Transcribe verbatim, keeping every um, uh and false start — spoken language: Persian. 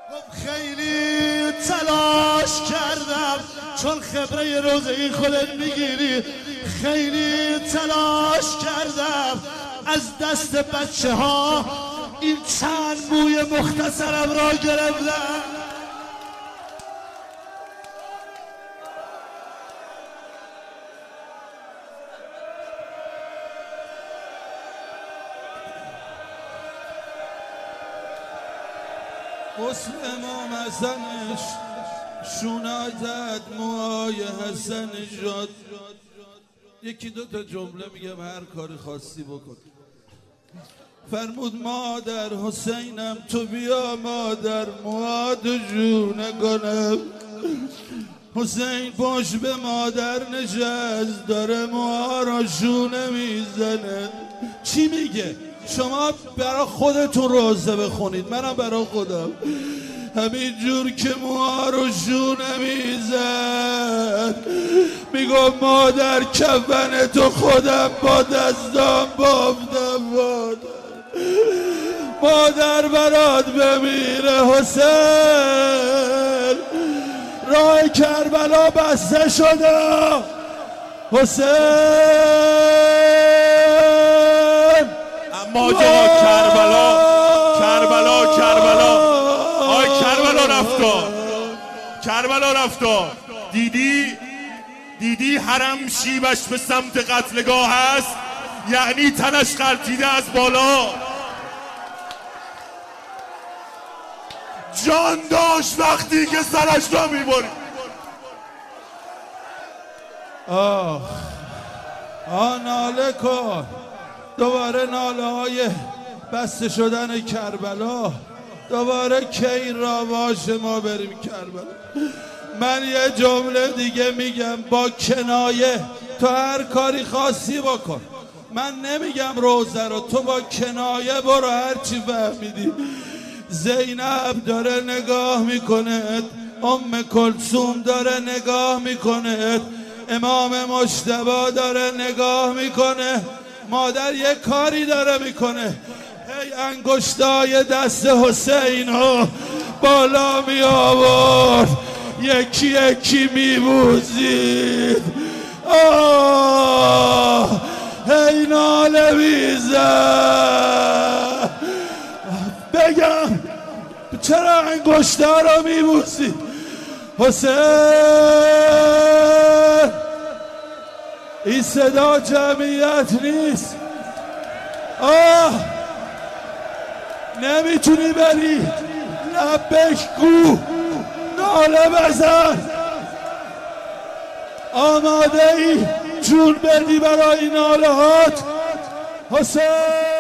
خیلی تلاش کردم چون خبره روزه خودت میگیری. خیلی تلاش کردم از دست بچه ها این چند موی مختصرم را گرفتم. حسن امام حسنش شونای زد موهای حسن جاد. یکی دو تا جمله میگم هر کاری خواستی بکن. فرمود مادر حسینم تو بیا مادر مواد جونه کنم. حسین باش به مادر نشست داره موها را شونه میزنه. چی میگه؟ شما برای خودتون روزه بخونید، منم برای خودم. همین جور که موها رو شونه میزد میگم مادر کفن تو خودم با دستام بافتم. مادر مادر برات بمیره حسین، راه کربلا بسته شده حسین. اما جا کربلا کربلا کربلا آی کربلا رفتا کربلا رفتا. دیدی دیدی حرم شیبش به سمت قتلگاه هست، یعنی تنش غلطیده از بالا. جان داشت وقتی که سرش را میبری. آه آه ناله کن دوباره، ناله های بسته شدن کربلا. دوباره که این را باشه ما بریم کربلا. من یه جمله دیگه میگم با کنایه، تو هر کاری خاصی بکن. من نمیگم روزه رو، تو با کنایه برو هر چی فهمیدی. زینب داره نگاه میکنه، ام کلثوم داره نگاه میکنه، امام مجتبی داره نگاه میکنه، مادر یه کاری داره میکنه. هی انگشتای دست حسینو بالا می آورد، یکی یکی می بوزید. آه هی ناله میزد. بگم چرا انگشتا رو می بوزید حسین؟ این صدا جمعیت نیست. آه نمیتونی بری لبش گو ناله بزن. آماده ای جون بدی برای ناله هات حسین؟